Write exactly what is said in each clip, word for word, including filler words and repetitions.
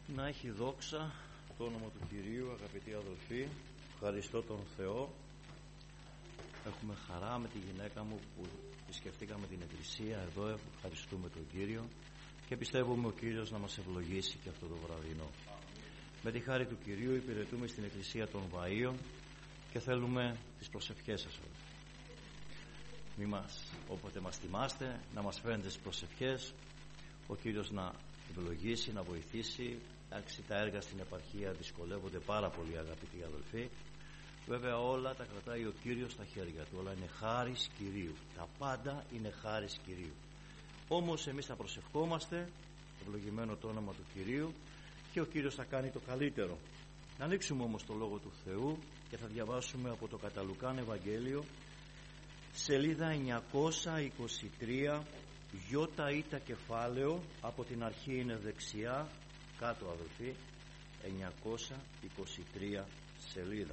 Να έχει δόξα το όνομα του Κυρίου, αγαπητοί αδελφοί. Ευχαριστώ τον Θεό. Έχουμε χαρά με τη γυναίκα μου που επισκεφτήκαμε την εκκλησία εδώ. Ευχαριστούμε τον Κύριο και πιστεύουμε ο Κύριος να μας ευλογήσει και αυτό το βραδινό. Με τη χάρη του Κυρίου υπηρετούμε στην εκκλησία των Βαΐων και θέλουμε τις προσευχές σας όλοι. Μη μας, όποτε μας θυμάστε, να μας φαίνετε τις προσευχές, ο Κύριος να ευλογήσει, να βοηθήσει. Εντάξει, τα έργα στην επαρχία δυσκολεύονται πάρα πολύ, αγαπητοί αδελφοί. Βέβαια όλα τα κρατάει ο Κύριος στα χέρια του, όλα είναι χάρις Κυρίου, τα πάντα είναι χάρις Κυρίου. Όμως εμείς θα προσευχόμαστε, ευλογημένο το όνομα του Κυρίου, και ο Κύριος θα κάνει το καλύτερο. Να ανοίξουμε όμως το Λόγο του Θεού και θα διαβάσουμε από το κατά Λουκάν Ευαγγέλιο, σελίδα εννιακόσια είκοσι τρία, γιώτα ήτα κεφάλαιο, από την αρχή είναι δεξιά, κάτω αδελφοί, εννιακόσια είκοσι τρία σελίδα.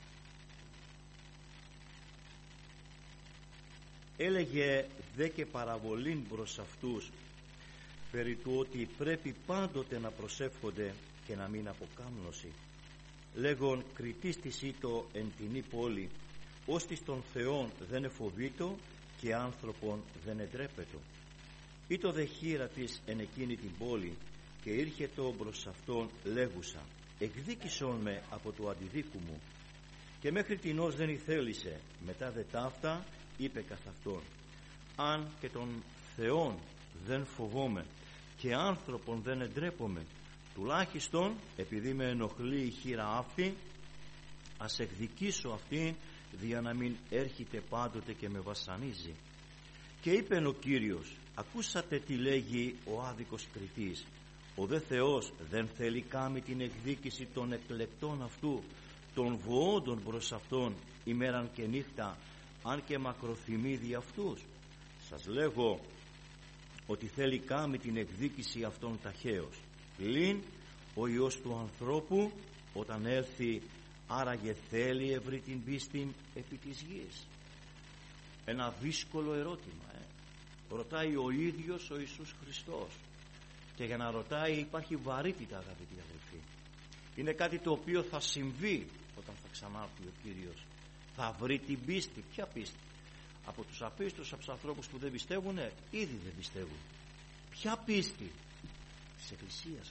Έλεγε δε και παραβολήν προς αυτούς περί του ότι πρέπει πάντοτε να προσεύχονται και να μην αποκάμνωση. Λέγον κριτής της ήτο εν τινή πόλη, ώστις των Θεών δεν εφοβήτω και άνθρωπον δεν εντρέπετο. Ήτο δε χείρα της εν εκείνη την πόλη και ήρχετο προς αυτόν λέγουσα, εκδίκησον με από το αντιδίκου μου. Και μέχρι τινός δεν ηθέλησε, μετά δε ταύτα είπε καθ' αυτόν, αν και των Θεών δεν φοβόμαι και άνθρωπον δεν εντρέπομαι, τουλάχιστον επειδή με ενοχλεί η χείρα αυτή, ας εκδικήσω αυτήν, δια να μην έρχεται πάντοτε και με βασανίζει. Και είπεν ο Κύριος, ακούσατε τι λέγει ο άδικος κριτής, ο δε Θεός δεν θέλει κάμει την εκδίκηση των εκλεκτών αυτού, των βοόντων προς αυτόν ημέραν και νύχτα, αν και μακροθυμεί δι' αυτούς. Σας λέγω ότι θέλει κάμει την εκδίκηση αυτών ταχαίως. Πλην ο Υιός του ανθρώπου όταν έλθει, άραγε θέλει ευρύ την πίστη επί της γης? Ένα δύσκολο ερώτημα ε. Ρωτάει ο ίδιος ο Ιησούς Χριστός, και για να ρωτάει υπάρχει βαρύτητα, αγαπητοί αδελφοί. Είναι κάτι το οποίο θα συμβεί όταν θα ξανάρθει ο Κύριος. Θα βρει την πίστη. Ποια πίστη? Από τους απίστους, από τους ανθρώπους που δεν πιστεύουν, ήδη δεν πιστεύουν. Ποια πίστη? Της Εκκλησίας,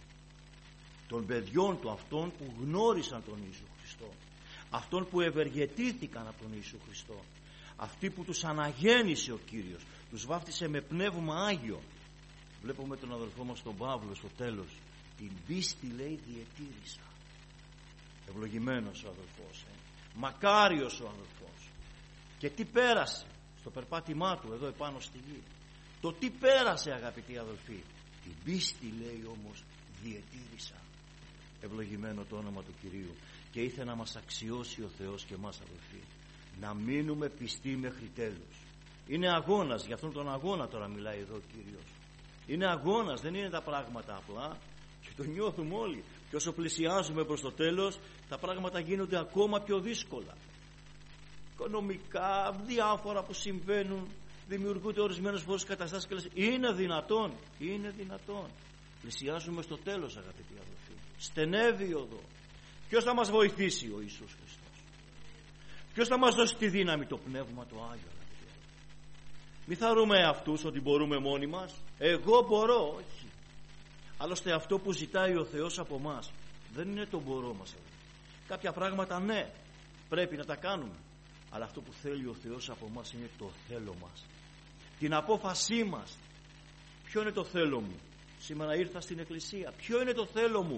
των παιδιών του, αυτών που γνώρισαν τον Ιησού Χριστό, αυτών που ευεργετήθηκαν από τον Ιησού Χριστό, αυτοί που τους αναγέννησε ο Κύριος, τους βάφτισε με πνεύμα Άγιο. Βλέπουμε τον αδελφό μας τον Παύλο στο τέλος, την πίστη λέει διετήρησα. Ευλογημένος ο αδελφός, ε. μακάριος ο αδελφός. Και τι πέρασε στο περπάτημά του εδώ επάνω στη γη? Το τι πέρασε, αγαπητοί αδελφοί? Την πίστη λέει όμως διετήρησα. Ευλογημένο το όνομα του Κυρίου. Και ήθελε να μας αξιώσει ο Θεός και εμάς, αδελφοί, να μείνουμε πιστοί μέχρι τέλους. Είναι αγώνας, για αυτόν τον αγώνα τώρα μιλάει εδώ ο Κύριος. Είναι αγώνας, δεν είναι τα πράγματα απλά, και το νιώθουμε όλοι. Και όσο πλησιάζουμε προς το τέλος, τα πράγματα γίνονται ακόμα πιο δύσκολα. Οικονομικά, διάφορα που συμβαίνουν, δημιουργούνται ορισμένες φορές καταστάσεις και λες, είναι δυνατόν, είναι δυνατόν. Πλησιάζουμε στο τέλος, αγαπητοί αδελφοί. Στενεύει οδό. Ποιος θα μας βοηθήσει? Ο Ιησούς Χριστός. Ποιος θα μας δώσει τη δύναμη? Το Πνεύμα το Άγιο. Μη θαρούμε αυτούς ότι μπορούμε μόνοι μας. Εγώ μπορώ, όχι. Άλλωστε αυτό που ζητάει ο Θεός από μας δεν είναι το μπορώ μας. Κάποια πράγματα ναι, πρέπει να τα κάνουμε, αλλά αυτό που θέλει ο Θεός από μας είναι το θέλω μας, την απόφασή μας. Ποιο είναι το θέλω μου? Σήμερα ήρθα στην εκκλησία. Ποιο είναι το θέλω μου?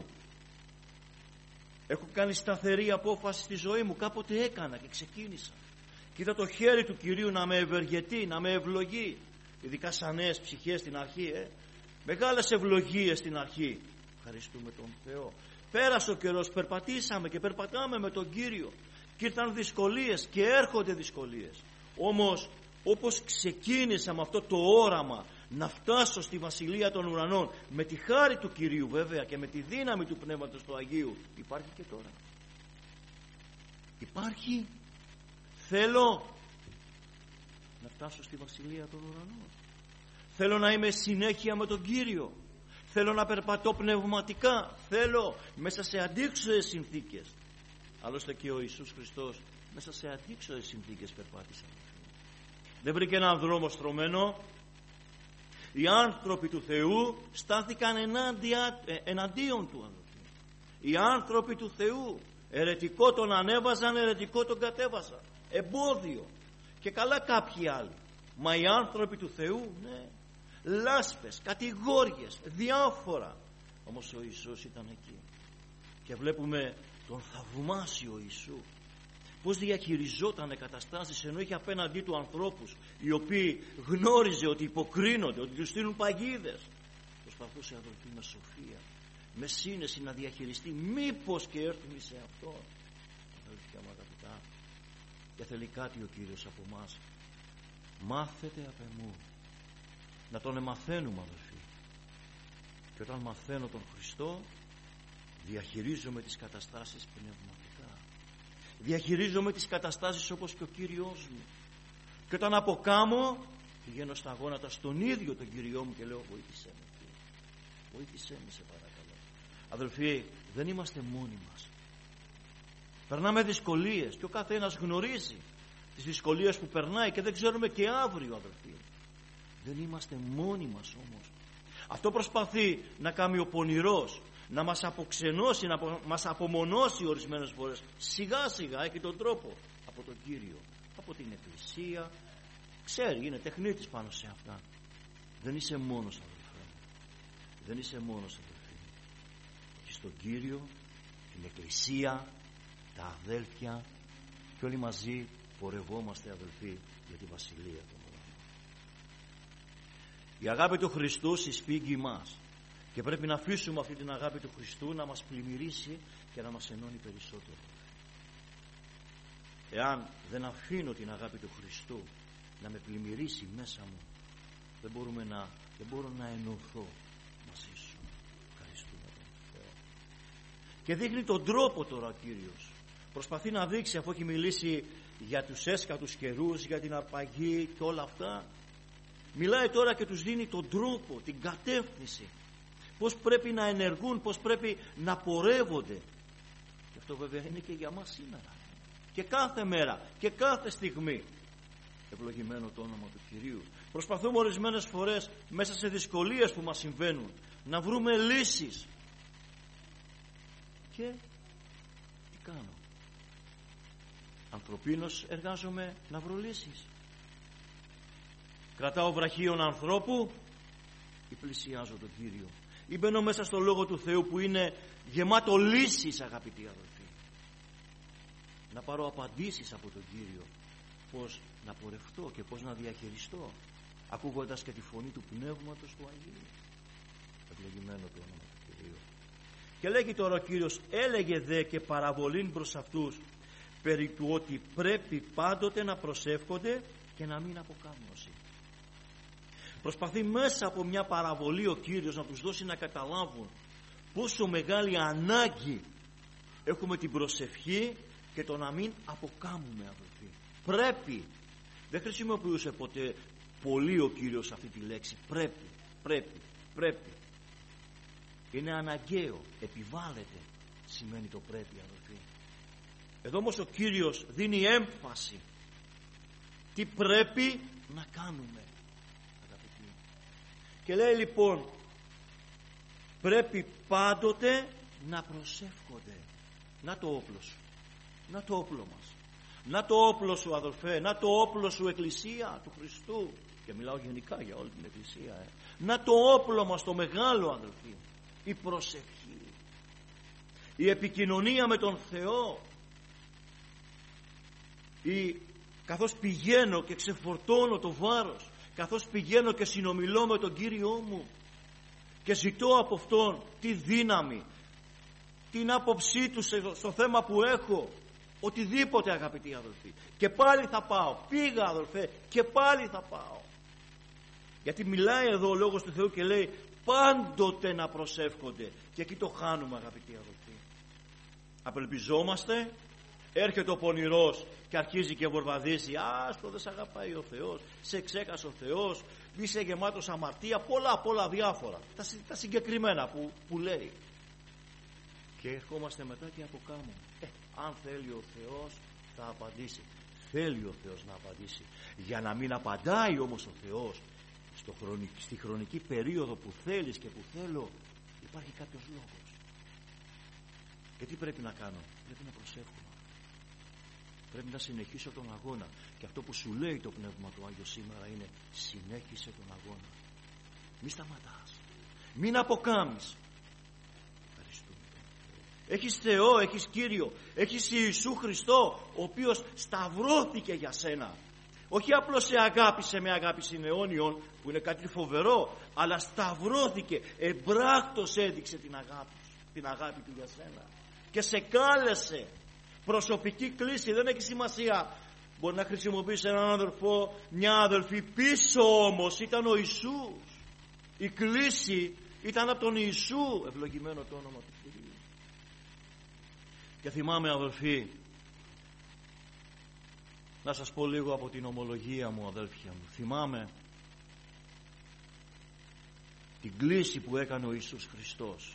Έχω κάνει σταθερή απόφαση στη ζωή μου? Κάποτε έκανα και ξεκίνησα. Και είδα το χέρι του Κυρίου να με ευεργετεί, να με ευλογεί. Ειδικά σαν νέες ψυχές στην αρχή, ε. Μεγάλες ευλογίες στην αρχή. Ευχαριστούμε τον Θεό. Πέρασε ο καιρός, περπατήσαμε και περπατάμε με τον Κύριο. Και ήρθαν δυσκολίες και έρχονται δυσκολίες. Όμως όπως ξεκίνησα με αυτό το όραμα να φτάσω στη Βασιλεία των Ουρανών, με τη χάρη του Κυρίου βέβαια και με τη δύναμη του Πνεύματος του Αγίου, υπάρχει και τώρα. Υπάρχει. Θέλω να φτάσω στη Βασιλεία των Ουρανών. Θέλω να είμαι συνέχεια με τον Κύριο. θέλω να περπατώ πνευματικά, θέλω μέσα σε αντίξωες συνθήκες. Άλλωστε και ο Ιησούς Χριστός μέσα σε αντίξωες συνθήκες περπάτησε. Δεν βρήκε έναν δρόμο στρωμένο. Οι άνθρωποι του Θεού στάθηκαν ενάντια, ε, εναντίον του. Αδελφοί. Οι άνθρωποι του Θεού ερετικό τον ανέβαζαν, ερετικό τον κατέβαζαν. Εμπόδιο. Και καλά κάποιοι άλλοι. Μα οι άνθρωποι του Θεού, ναι, λάσπες, κατηγόριες, διάφορα. Όμως ο Ιησούς ήταν εκεί. Και βλέπουμε τον θαυμάσιο Ιησού πως διαχειριζόταν καταστάσεις, ενώ είχε απέναντί του ανθρώπους οι οποίοι γνώριζε ότι υποκρίνονται, ότι τους στείλουν παγίδες. Προσπαθούσε, αδελφοί, με σοφία, με σύνεση να διαχειριστεί, μήπως και έρθουμε σε αυτό. Αδελφιά μου αγαπητά, και θέλει κάτι ο Κύριος από εμάς. Μάθετε απ' εμού. Να τον εμαθαίνουμε, αδελφοί. Και όταν μαθαίνω τον Χριστό, διαχειρίζομαι τις καταστάσεις πνευματικά. Διαχειρίζομαι τις καταστάσεις όπως και ο Κύριος μου. Και όταν αποκάμω, πηγαίνω στα γόνατα στον ίδιο τον Κυριό μου και λέω, βοήθησέ με, βοήθησέ με, σε παρακαλώ. Αδελφοί, δεν είμαστε μόνοι μας. Περνάμε δυσκολίες και ο καθένας γνωρίζει τις δυσκολίες που περνάει και δεν ξέρουμε και αύριο, αδελφοί. Δεν είμαστε μόνοι μας όμως. Αυτό προσπαθεί να κάνει ο πονηρός, να μας αποξενώσει, να μας απομονώσει ορισμένες φορές. Σιγά σιγά έχει τον τρόπο από τον Κύριο, από την Εκκλησία. Ξέρει, είναι τεχνίτης πάνω σε αυτά. Δεν είσαι μόνος, αδελφέ. Δεν είσαι μόνος, αδελφέ. Και στον Κύριο, την Εκκλησία, τα αδέλφια και όλοι μαζί πορευόμαστε, αδελφοί, για τη Βασιλεία των ουρανών. Η αγάπη του Χριστού συσφίγγει μας. Και πρέπει να αφήσουμε αυτή την αγάπη του Χριστού να μας πλημμυρίσει και να μας ενώνει περισσότερο. Εάν δεν αφήνω την αγάπη του Χριστού να με πλημμυρίσει μέσα μου, δεν, μπορούμε να, δεν μπορώ να ενωθώ μαζί σου. Ευχαριστούμε τον Θεό. Και δείχνει τον τρόπο τώρα ο Κύριος. Προσπαθεί να δείξει, αφού έχει μιλήσει για τους έσκατους καιρούς, για την αρπαγή και όλα αυτά, μιλάει τώρα και τους δίνει τον τρόπο, την κατεύθυνση. Πώς πρέπει να ενεργούν, πώς πρέπει να πορεύονται. Και αυτό βέβαια είναι και για μας σήμερα. Και κάθε μέρα και κάθε στιγμή. Ευλογημένο το όνομα του Κυρίου. Προσπαθούμε ορισμένες φορές μέσα σε δυσκολίες που μας συμβαίνουν να βρούμε λύσεις. Και τι κάνω? Ανθρωπίνως εργάζομαι να βρω λύσεις. Κρατάω βραχίον ανθρώπου ή πλησιάζω τον Κύριο? Ή μπαίνω μέσα στο Λόγο του Θεού που είναι γεμάτο λύσεις, αγαπητοί αδελφοί. Να πάρω απαντήσεις από τον Κύριο. Πώς να πορευτώ και πώς να διαχειριστώ, ακούγοντας και τη φωνή του Πνεύματος του Αγίου. Ευλογημένο το όνομα του Κυρίου. Και λέγει τώρα ο Κύριος, έλεγε δε και παραβολήν προς αυτούς περί του ότι πρέπει πάντοτε να προσεύχονται και να μην αποκάμνωση. Προσπαθεί μέσα από μια παραβολή ο Κύριος να τους δώσει να καταλάβουν πόσο μεγάλη ανάγκη έχουμε την προσευχή και το να μην αποκάμουμε, αδελφοί. Πρέπει. Δεν χρησιμοποιούσε ποτέ πολύ ο Κύριος αυτή τη λέξη. Πρέπει, πρέπει, πρέπει. Είναι αναγκαίο, επιβάλλεται, σημαίνει το πρέπει, αδελφοί. Εδώ όμως ο Κύριος δίνει έμφαση. Τι πρέπει να κάνουμε, αγαπητοί. Και λέει λοιπόν, πρέπει πάντοτε να προσεύχονται. Να το όπλο σου, να το όπλο μας, να το όπλο σου, αδελφέ, να το όπλο σου, Εκκλησία του Χριστού. Και μιλάω γενικά για όλη την Εκκλησία. Ε. Να το όπλο μας το μεγάλο, αδελφοί, η προσευχή, η επικοινωνία με τον Θεό, η... καθώς πηγαίνω και ξεφορτώνω το βάρος, καθώς πηγαίνω και συνομιλώ με τον Κύριό μου και ζητώ από Αυτόν τη δύναμη, την άποψή Του στο θέμα που έχω, οτιδήποτε, αγαπητοί αδελφοί, και πάλι θα πάω. Πήγα, αδελφέ, και πάλι θα πάω. Γιατί μιλάει εδώ ο Λόγος του Θεού και λέει πάντοτε να προσεύχονται. Και εκεί το χάνουμε, αγαπητοί αδελφοί. Απελπιζόμαστε, έρχεται ο πονηρός και αρχίζει και βορβαδίζει. Άστο, δεν σε αγαπάει ο Θεός, σε ξέχασε ο Θεός, είσαι γεμάτος αμαρτία, πολλά πολλά διάφορα, τα, τα συγκεκριμένα που, που λέει. Και ερχόμαστε μετά και αποκάμουμε. Ε, αν θέλει ο Θεός θα απαντήσει. Θέλει ο Θεός να απαντήσει. Για να μην απαντάει όμως ο Θεός στο χρονική, στη χρονική περίοδο που θέλεις και που θέλω, υπάρχει κάποιος λόγος. Και τι πρέπει να κάνω? Πρέπει να προσεύχομαι. Πρέπει να συνεχίσω τον αγώνα. Και αυτό που σου λέει το Πνεύμα του Άγιο σήμερα είναι: συνέχισε τον αγώνα. Μη σταματάς. Μην αποκάμεις. Ευχαριστούμε. Έχεις Θεό, έχεις Κύριο, έχεις Ιησού Χριστό, ο οποίος σταυρώθηκε για σένα. Όχι απλώς σε αγάπησε με αγάπη συναιώνιον, που είναι κάτι φοβερό, αλλά σταυρώθηκε, εμπράκτος έδειξε την αγάπη, την αγάπη του για σένα. Και σε κάλεσε. Προσωπική κλίση, δεν έχει σημασία. Μπορεί να χρησιμοποιήσει έναν αδελφό, μια αδελφή, πίσω όμως ήταν ο Ιησούς. Η κλίση ήταν από τον Ιησού. Ευλογημένο το όνομα του Κυρίου. Και θυμάμαι, αδελφοί, να σας πω λίγο από την ομολογία μου, αδέλφια μου. Θυμάμαι την κλίση που έκανε ο Ιησούς Χριστός.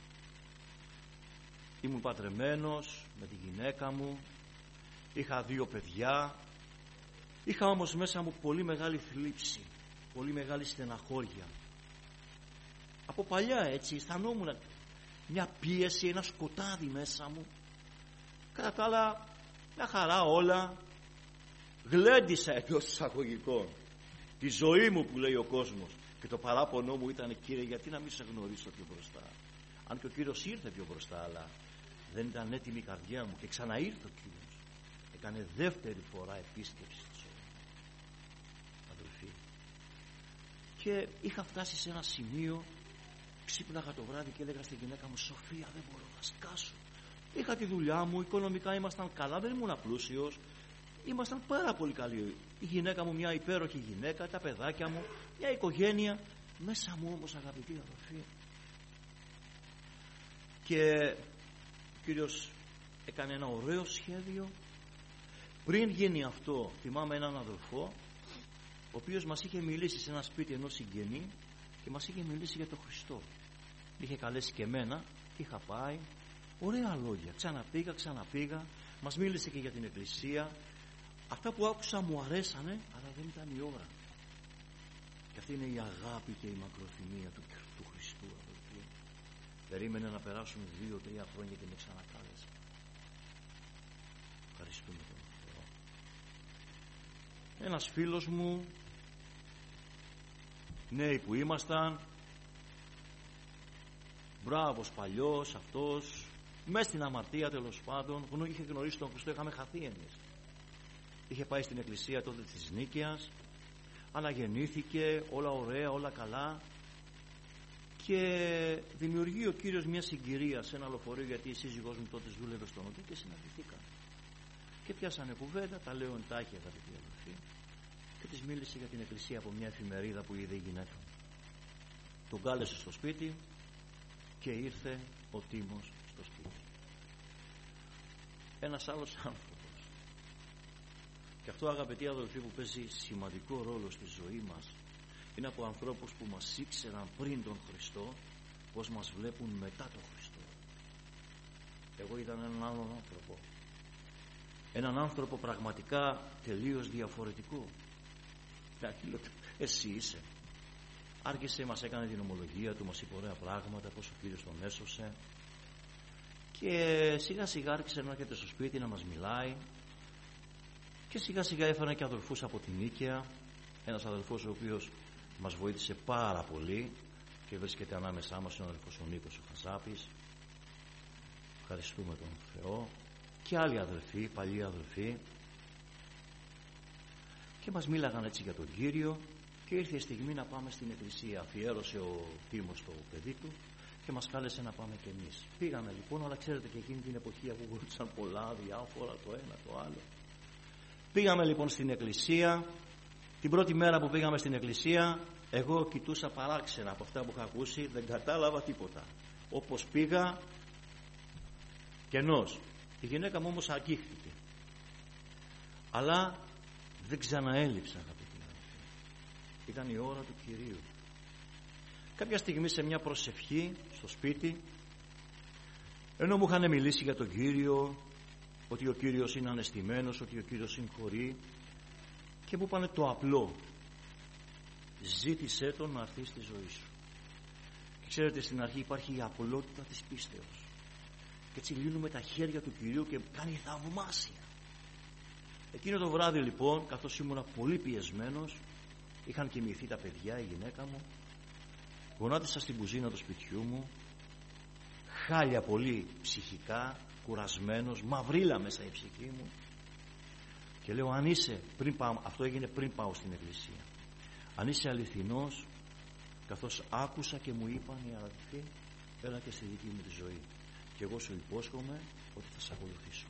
Ήμουν παντρεμένος με τη γυναίκα μου, είχα δύο παιδιά, είχα όμως μέσα μου πολύ μεγάλη θλίψη, πολύ μεγάλη στεναχώρια. Από παλιά έτσι αισθανόμουν μια πίεση, ένα σκοτάδι μέσα μου. Κατά τα άλλα, μια χαρά όλα. Γλέντισα εντός εισαγωγικών τη ζωή μου που λέει ο κόσμος. Και το παράπονο μου ήταν: Κύριε, γιατί να μην σε γνωρίσω πιο μπροστά? Αν και ο Κύριος ήρθε πιο μπροστά, αλλά δεν ήταν έτοιμη η καρδιά μου. Και ξαναήρθε ο Κύριος. Έκανε δεύτερη φορά επίσκεψη στη ζωή μου, αδελφοί. Και είχα φτάσει σε ένα σημείο, ξύπναγα το βράδυ και έλεγα στη γυναίκα μου: Σοφία, δεν μπορώ να σκάσω. Είχα τη δουλειά μου, οικονομικά ήμασταν καλά, δεν ήμουν πλούσιος. Ήμασταν πάρα πολύ καλοί. Η γυναίκα μου μια υπέροχη γυναίκα, τα παιδάκια μου, μια οικογένεια. Μέσα μου όμως, αγαπητοί αδελφοί, και ο Κύριος έκανε ένα ωραίο σχέδιο. Πριν γίνει αυτό, θυμάμαι έναν αδελφό, ο οποίος μας είχε μιλήσει σε ένα σπίτι ενός συγγενή και μας είχε μιλήσει για τον Χριστό. Είχε καλέσει και εμένα και είχα πάει. Ωραία λόγια. Ξαναπήγα, ξαναπήγα. Μας μίλησε και για την Εκκλησία. Αυτά που άκουσα μου αρέσανε, αλλά δεν ήταν η ώρα. Και αυτή είναι η αγάπη και η μακροθυμία του, του Χριστού, αδελφοί. Περίμενε να περάσουν δύο-τρία χρόνια και με ξανακάλεσε. Ευχαριστούμε τον Θεό. Ένας φίλος μου, νέοι που ήμασταν, μπράβος παλιός αυτός, μες στην αμαρτία τέλος πάντων, είχε γνωρίσει τον Χριστό, είχαμε χαθεί εμείς. Είχε πάει στην εκκλησία τότε της Νίκαιας, αναγεννήθηκε, όλα ωραία, όλα καλά, και δημιουργεί ο Κύριος μια συγκυρία σε ένα λεωφορείο, γιατί η σύζυγός μου τότε δούλευε στον ΟΤΟ, και συναντηθήκαν. Και πιάσανε κουβέντα, τα λέω εντάχει, αγαπητοί αδελφοί, και της μίλησε για την εκκλησία από μια εφημερίδα που είδε η γυναίκα μου. Τον κάλεσε στο σπίτι και ήρθε ο Τίμος στο σπίτι. Ένας άλλος άνθρωπος. Και αυτό, αγαπητοί αδελφοί, που παίζει σημαντικό ρόλο στη ζωή μας, είναι από ανθρώπους που μας ήξεραν πριν τον Χριστό, πως μας βλέπουν μετά τον Χριστό. Εγώ είδα έναν άλλον άνθρωπο, έναν άνθρωπο πραγματικά τελείως διαφορετικό. Εσύ είσαι. Άρχισε, μας έκανε την ομολογία του, μας είπε ωραία πράγματα, πως ο Κύριος τον έσωσε, και σιγά σιγά άρχισε να έρχεται στο σπίτι να μας μιλάει, και σιγά σιγά έφερε και αδελφούς από την Νίκαια. Ένας αδελφός ο οποίος μας βοήθησε πάρα πολύ και βρίσκεται ανάμεσά μας, είναι ο αδελφός ο Νίκος ο Χαζάπης. Ευχαριστούμε τον Θεό. Και άλλοι αδελφοί, παλιοί αδελφοί, και μας μίλαγαν έτσι για τον Κύριο. Και ήρθε η στιγμή να πάμε στην εκκλησία. Αφιέρωσε ο Τίμος το παιδί του και μας κάλεσε να πάμε κι εμείς. Πήγαμε λοιπόν, αλλά ξέρετε και εκείνη την εποχή ακούγονταν πολλά διάφορα, το ένα το άλλο. Πήγαμε λοιπόν στην εκκλησία. Την πρώτη μέρα που πήγαμε στην εκκλησία, εγώ κοιτούσα παράξενα από αυτά που είχα ακούσει, δεν κατάλαβα τίποτα. Όπως πήγα, κενός. Η γυναίκα μου όμως αγγίχθηκε. Αλλά δεν ξαναέλειψα, αγαπητοί αδελφοί. Ήταν η ώρα του Κυρίου. Κάποια στιγμή σε μια προσευχή στο σπίτι, ενώ μου είχαν μιλήσει για τον Κύριο, ότι ο Κύριος είναι ανεστημένος, ότι ο Κύριος συγχωρεί, και μου είπανε το απλό: ζήτησέ τον να έρθει στη ζωή σου. Και ξέρετε, στην αρχή υπάρχει η απλότητα της πίστεως, και έτσι λύνουμε τα χέρια του Κυρίου και κάνει θαυμάσια. Εκείνο το βράδυ λοιπόν, καθώς ήμουνα πολύ πιεσμένος, είχαν κοιμηθεί τα παιδιά, η γυναίκα μου, γονάτισα στην κουζίνα του σπιτιού μου, χάλια πολύ ψυχικά, κουρασμένος, μαυρίλα μέσα η ψυχή μου, και λέω: αν είσαι, πριν πάω, αυτό έγινε πριν πάω στην εκκλησία, αν είσαι αληθινός, καθώς άκουσα και μου είπαν οι αδελφοί, έλα και στη δική μου τη ζωή, και εγώ σου υπόσχομαι ότι θα σε ακολουθήσω.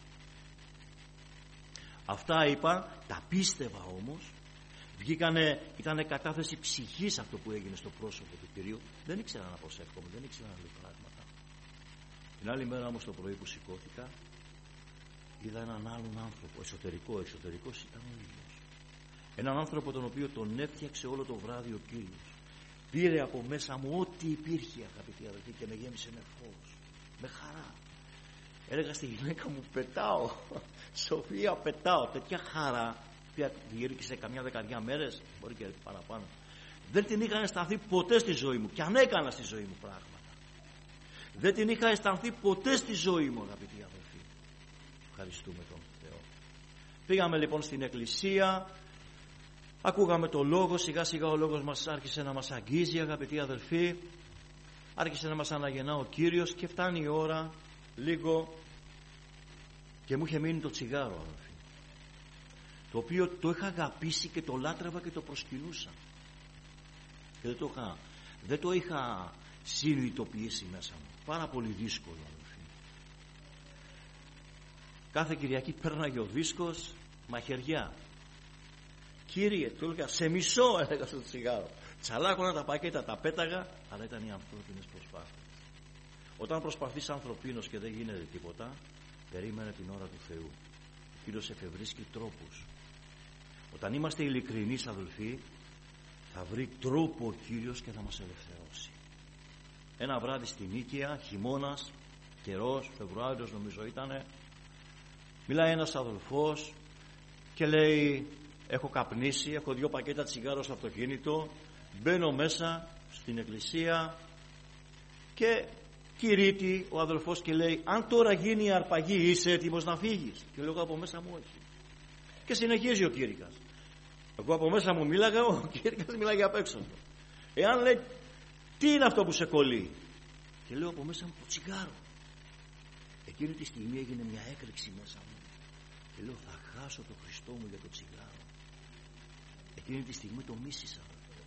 Αυτά είπα, τα πίστευα όμως. Βγήκανε, ήταν κατάθεση ψυχής αυτό που έγινε στο πρόσωπο του Κυρίου. Δεν ήξερα να προσεύχομαι, δεν ήξερα να λέω πράγματα. Την άλλη μέρα όμως το πρωί που σηκώθηκα, είδα έναν άλλον άνθρωπο, εσωτερικό, εξωτερικός ήταν ο ίδιος. Έναν άνθρωπο τον οποίο τον έφτιαξε όλο το βράδυ ο Κύριος. Πήρε από μέσα μου ό,τι υπήρχε, αγαπητοί αδελφοί, και με γέμισε με φως, με χαρά. Έλεγα στη γυναίκα μου: πετάω, Σοφία, πετάω. Τέτοια χαρά, που γύρισε καμιά δεκαριά μέρες, μπορεί και παραπάνω, δεν την είχα αισθανθεί ποτέ στη ζωή μου, και αν έκανα στη ζωή μου πράγματα. Δεν την είχα αισθανθεί ποτέ στη ζωή μου, αγαπητοί αδελφοί. Ευχαριστούμε τον Θεό. Πήγαμε λοιπόν στην εκκλησία, ακούγαμε το λόγο, σιγά σιγά ο λόγος μας άρχισε να μας αγγίζει, αγαπητοί αδελφοί. Άρχισε να μας αναγεννά ο Κύριος, και φτάνει η ώρα λίγο και μου είχε μείνει το τσιγάρο, αδελφοί, το οποίο το είχα αγαπήσει και το λάτρευα και το προσκυνούσα, και δεν το είχα, δεν το είχα συνειδητοποιήσει μέσα μου. Πάρα πολύ δύσκολο, αδελφοί. Κάθε Κυριακή πέρναγε ο δίσκος, μαχαιριά. Κύριε, του έλεγα, σε μισό, έλεγα στο τσιγάρο. Τσαλάκωνα τα πακέτα, τα πέταγα, αλλά ήταν οι ανθρώπινες προσπάθειες. Όταν προσπαθείς ανθρωπίνος και δεν γίνεται τίποτα, περίμενε την ώρα του Θεού. Ο Κύριος εφευρίσκει τρόπους. Όταν είμαστε ειλικρινείς, αδελφοί, θα βρει τρόπο ο Κύριος και θα μας ελευθερώσει. Ένα βράδυ στην Νίκαια, χειμώνας, καιρός, Φεβρουάριος νομίζω ήτανε, μιλάει ένας αδελφός και λέει: έχω καπνίσει, έχω δύο πακέτα τσιγάρο στο αυτοκίνητο, μπαίνω μέσα στην εκκλησία και κηρύττει ο αδελφός και λέει: αν τώρα γίνει η αρπαγή, είσαι έτοιμος να φύγεις? Και λέω από μέσα μου: όχι. Και συνεχίζει ο κήρυκας. Εγώ από μέσα μου μίλαγα, ο κήρυκας μιλάει απ' έξω. Εάν λέει: τι είναι αυτό που σε κολλεί? Και λέω από μέσα μου: το τσιγάρο. Εκείνη τη στιγμή έγινε μια έκρηξη μέσα μου και λέω: θα χάσω το Χριστό μου για το τσιγάρο. Εκείνη τη στιγμή το μίσησα.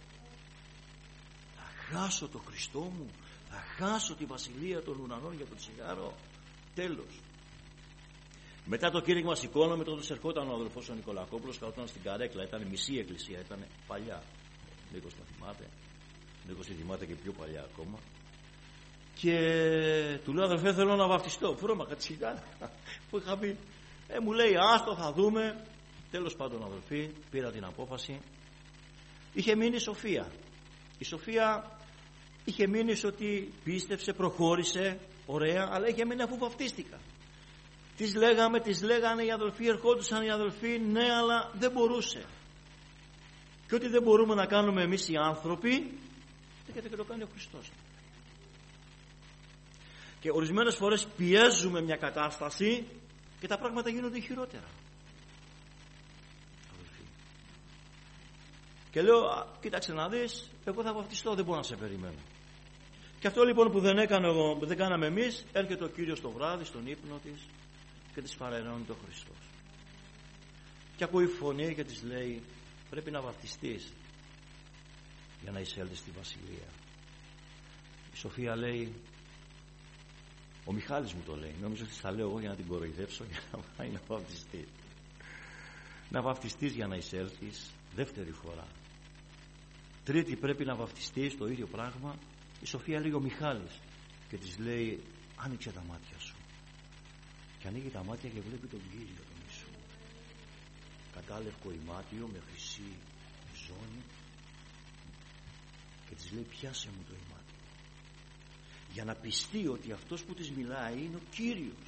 Θα χάσω το Χριστό μου, θα χάσω τη βασιλεία των ουρανών για το τσιγάρο. Τέλος. Μετά το κήρυγμα σηκώνομαι, τότε ερχόταν ο αδελφός ο Νικολακόπουλος, καθόταν στην καρέκλα, ήταν μισή εκκλησία, ήταν παλιά. Νίκος το θυμάται, Νίκος τη θυμάται και πιο παλιά ακόμα. Και του λέω: αδελφέ, θέλω να βαφτιστώ. Βρώμακα τσιγάρα που είχα πει. Ε, μου λέει: άστο, θα δούμε. Τέλος πάντων, αδελφοί, πήρα την απόφαση. Είχε μείνει η Σοφία. Η Σοφία είχε μείνει ότι πίστεψε, προχώρησε, ωραία, αλλά είχε μείνει αφού βαφτίστηκα. Τις λέγαμε, τις λέγανε οι αδελφοί, ερχόντουσαν οι αδελφοί, ναι, αλλά δεν μπορούσε. Και ό,τι δεν μπορούμε να κάνουμε εμείς οι άνθρωποι, έρχεται και το κάνει ο Χριστός. Και ορισμένες φορές πιέζουμε μια κατάσταση και τα πράγματα γίνονται χειρότερα. Αδελφοί. Και λέω: κοίταξε να δεις, εγώ θα βαφτιστώ, δεν μπορώ να σε περιμένω. Και αυτό λοιπόν που δεν, έκανε, δεν κάναμε εμείς, έρχεται ο Κύριος το βράδυ στον ύπνο της και της παρενώνει το Χριστός. Και ακούει φωνή και της λέει: πρέπει να βαφτιστείς για να εισέλθεις στη Βασιλεία. Η Σοφία λέει: ο Μιχάλης μου το λέει, νομίζω ότι θα λέω εγώ για να την κοροϊδέψω, για να πάει να βαφτιστεί. Να βαφτιστείς για να εισέλθεις δεύτερη φορά. Τρίτη πρέπει να βαφτιστείς, το ίδιο πράγμα. Η Σοφία λέει: ο Μιχάλης, και της λέει: άνοιξε τα μάτια σου. Και ανοίγει τα μάτια και βλέπει τον Κύριο τον Ιησού. κατάλευκο ημάτιο με χρυσή ζώνη και της λέει πιάσε μου το ημάτιο, για να πιστεί ότι αυτός που της μιλάει είναι ο Κύριος.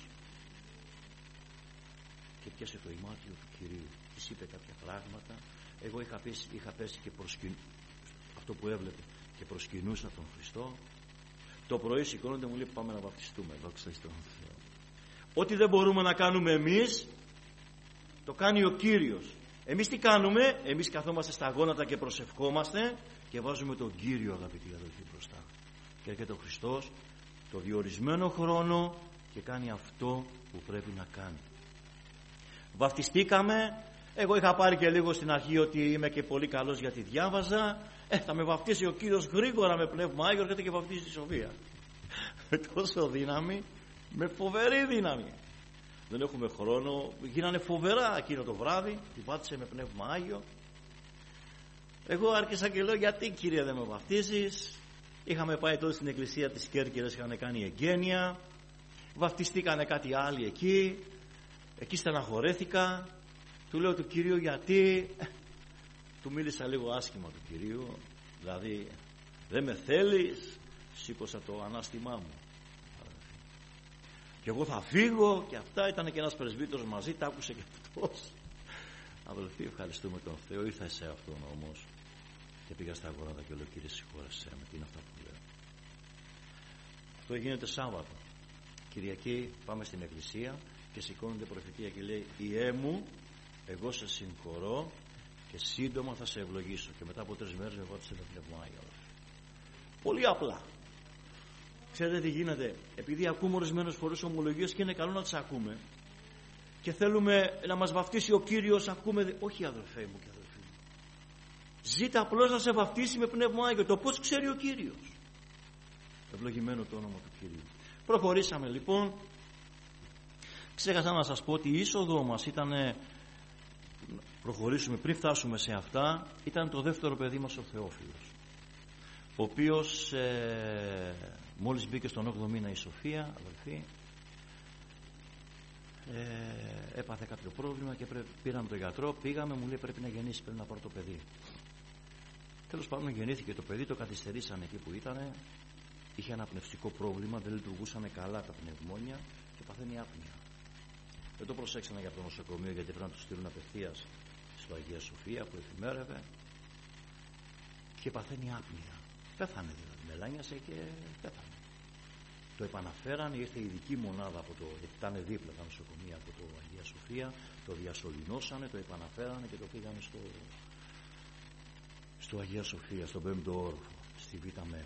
Και πιάσε το ημάτιο του Κυρίου, της είπε κάποια πράγματα. Εγώ είχα πέσει, είχα πέσει και προσκυνούσα αυτό που έβλεπε και προσκυνούσα τον Χριστό. Το πρωί σηκώνονται, μου λέει πάμε να βαπτιστούμε. Δόξα στον Θεό. Ό,τι δεν μπορούμε να κάνουμε εμείς, το κάνει ο Κύριος. Εμείς τι κάνουμε? Εμείς καθόμαστε στα γόνατα και προσευχόμαστε και βάζουμε τον Κύριο, αγαπητοί αδελφοί, μπροστά. Και έρχεται ο Χριστός το διορισμένο χρόνο και κάνει αυτό που πρέπει να κάνει. Βαφτιστήκαμε. Εγώ είχα πάρει και λίγο στην αρχή ότι είμαι και πολύ καλός γιατί διάβαζα. Ε, θα με βαφτίσει ο Κύριος γρήγορα με πνεύμα Άγιο, έρχεται και βαφτίζει τη Σοφία. Με τόσο δύναμη, με φοβερή δύναμη. Δεν έχουμε χρόνο. Γίνανε φοβερά εκείνο το βράδυ. Την πάτησε με πνεύμα Άγιο. Εγώ άρχισα και λέω γιατί Κύριε δεν με βαφτίζεις? Είχαμε πάει τότε στην εκκλησία της Κέρκυρας, είχαν κάνει εγγένεια. Βαφτιστήκανε κάτι άλλοι εκεί. Εκεί στεναχωρέθηκα. Του λέω του Κυρίου γιατί? Του μίλησα λίγο άσχημα του Κυρίου. Δηλαδή δεν με θέλεις? Σήκωσα το ανάστημά μου. Και εγώ θα φύγω και αυτά. Ήταν και ένας πρεσβύτερος μαζί, τα άκουσε και αυτός. Αδελφοί, ευχαριστούμε τον Θεό. Ήρθα σε αυτόν όμως και πήγα στα γόνατα και λέω Κύριε συγχώρεσέ με. Τι είναι αυτά που λέω? Αυτό γίνεται Σάββατο. Κυριακή πάμε στην εκκλησία και σηκώνεται προφητεία και λέει Ιε μου, εγώ σε συγχωρώ και σύντομα θα σε ευλογήσω. Και μετά από τρεις μέρες με βάτησε το πνεύμα Άγιο. Πολύ απλά. Ξέρετε τι γίνεται? Επειδή ακούμε ορισμένες φορές ομολογίες και είναι καλό να τις ακούμε και θέλουμε να μας βαφτίσει ο Κύριος, ακούμε. Όχι αδελφέ μου και αδελφοί μου. Ζήτα απλώς να σε βαφτίσει με πνεύμα Άγιο. Το πώς ξέρει ο Κύριος. Ευλογημένο το όνομα του Κυρίου. Προχωρήσαμε λοιπόν. Ξέχασα να σας πω ότι η είσοδο μας ήταν, προχωρήσουμε πριν φτάσουμε σε αυτά, ήταν το δεύτερο παιδί μας ο Θεόφιλος, ο οποίος ε, μόλις μπήκε στον όγδοο μήνα η Σοφία, αδελφή, ε, έπαθε κάποιο πρόβλημα και πρέ, πήραμε τον γιατρό, πήγαμε, μου λέει πρέπει να γεννήσει, πρέπει να πάρω το παιδί. Τέλος πάντων γεννήθηκε το παιδί, το καθυστερήσαν εκεί που ήταν, είχε ένα πνευστικό πρόβλημα, δεν λειτουργούσαν καλά τα πνευμόνια και παθαίνει άπνοια. Δεν το προσέξανε για το νοσοκομείο γιατί πρέπει να το στείλουν απευθείας στο Αγία Σοφία που εφημέρευε και παθαίνει άπνοια. Πέθανε δηλαδή, μελάνιασε και πέθανε. Το επαναφέρανε, ήρθε η ειδική μονάδα από το, γιατί ήταν δίπλα τα νοσοκομεία από το Αγία Σοφία, το διασωληνώσανε, το επαναφέρανε και το πήγανε στο, στο Αγία Σοφία, στον πέμπτο όροφο, στη Β' ΜΕ.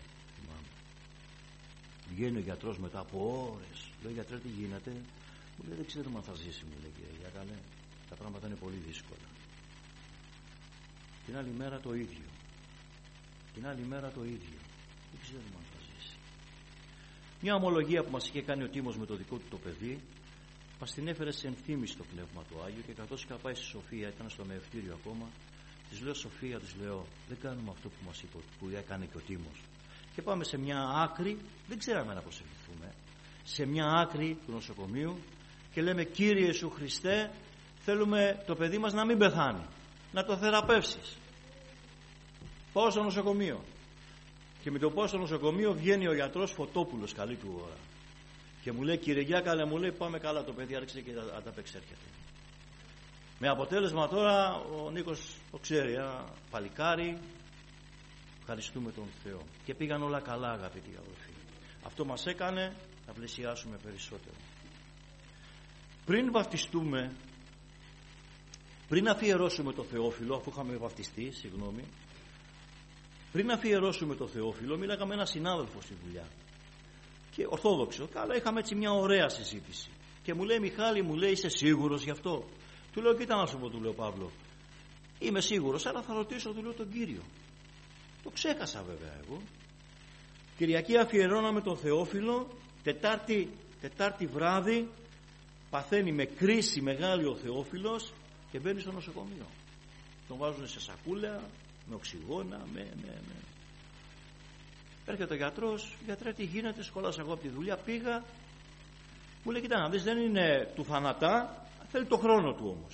Βγαίνει ο γιατρός μετά από ώρες, λέει γιατρέ τι γίνεται? Μου λέει δεν ξέρουμε αν θα ζήσει, μου λέει κύριε Γιάκαλε, τα πράγματα είναι πολύ δύσκολα. Την άλλη μέρα το ίδιο. Την άλλη μέρα το ίδιο. Δεν ξέρουμε αν θα ζήσει. Μια ομολογία που μας είχε κάνει ο Τίμος με το δικό του το παιδί, μας την έφερε σε ενθύμηση το Πνεύμα του Άγιο και καθώς είχα πάει στη Σοφία, ήταν στο μεευτήριο ακόμα, της λέω Σοφία, της λέω δεν κάνουμε αυτό που μας είπε, που έκανε και ο Τίμος. Και πάμε σε μια άκρη, δεν ξέραμε να προσευχηθούμε, σε μια άκρη του νοσοκομείου και λέμε Κύριε Ιησού Χριστέ, θέλουμε το παιδί μας να μην πεθάνει, να το θεραπεύσεις. Πάω στο νοσοκομείο και με το πάω στο νοσοκομείο βγαίνει ο γιατρός Φωτόπουλος, καλή του ώρα, και μου λέει κύριε Γιάκαλε, μου λέει πάμε καλά, το παιδί άρχισε και ανταπεξέρχεται. Με αποτέλεσμα τώρα ο Νίκος το ξέρει, ένα παλικάρι. Ευχαριστούμε τον Θεό. Και πήγαν όλα καλά αγαπητοί αδελφοί. Αυτό μας έκανε να πλησιάσουμε περισσότερο. Πριν βαφτιστούμε, πριν αφιερώσουμε το Θεόφιλο, αφού είχαμε βαφτιστεί, συγγνώμη, πριν αφιερώσουμε το Θεόφιλο, μίλαγα με έναν συνάδελφο στη δουλειά. Και ορθόδοξο, καλά, είχαμε έτσι μια ωραία συζήτηση. Και μου λέει Μιχάλη, μου λέει είσαι σίγουρος γι' αυτό? Του λέω κοίτα να σου πω, του λέω Παύλο, είμαι σίγουρος, αλλά θα ρωτήσω, του λέω τον Κύριο. Το ξέχασα βέβαια εγώ. Κυριακή αφιερώναμε τον Θεόφιλο, Τετάρτη, τετάρτη βράδυ παθαίνει με κρίση μεγάλη ο Θεόφιλος και μπαίνει στο νοσοκομείο. Τον βάζουν σε σακούλα, με οξυγόνα, με, με, με. Έρχεται ο γιατρός, γιατρέ τι γίνεται, σχολάσα εγώ από τη δουλειά, πήγα, μου λέει κοιτά να δεις δεν είναι του θανατά, θέλει το χρόνο του όμως.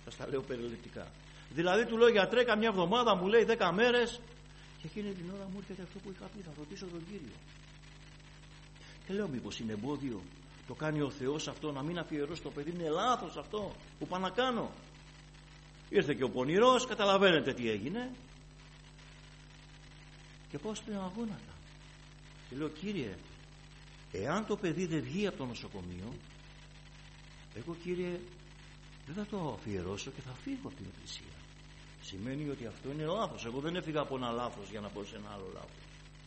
Θα στα λέω περιληπτικά. Δηλαδή του λέω, γιατρέ, καμιά εβδομάδα, μου λέει δέκα μέρες, και εκείνη την ώρα μου έρχεται αυτό που είχα πει, θα ρωτήσω τον Κύριο. Και λέω, μήπως είναι εμπόδιο, το κάνει ο Θεός αυτό, να μην αφιερώσει το παιδί, είναι λάθος αυτό που πάω να κάνω. Ήρθε και ο πονηρός, καταλαβαίνετε τι έγινε, και πάω στην αγώνατα και λέω, Κύριε, εάν το παιδί δεν βγει από το νοσοκομείο, εγώ, Κύριε, δεν θα το αφιερώσω και θα φύγω από την εκκλησία. Σημαίνει ότι αυτό είναι λάθος. Εγώ δεν έφυγα από ένα λάθος για να πω σε ένα άλλο λάθος.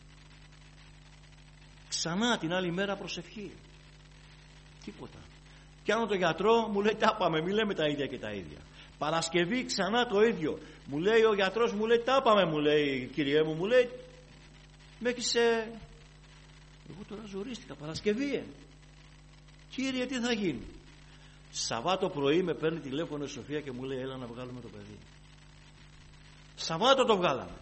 Ξανά την άλλη μέρα προσευχή. Τίποτα. Πιάνω τον γιατρό, μου λέει, τα πάμε, μη λέμε τα ίδια και τα ίδια. Παρασκευή ξανά το ίδιο. Μου λέει ο γιατρός, μου λέει, τα πάμε, μου λέει, Κυριέ μου, μου λέει, μέχρι σε... Εγώ τώρα ζορίστηκα, Παρασκευή, ε. Κύριε, τι θα γίνει? Σαββάτο πρωί με παίρνει τηλέφωνο η Σοφία και μου λέει, έλα να βγάλουμε το παιδί. Σαββάτο το βγάλαμε.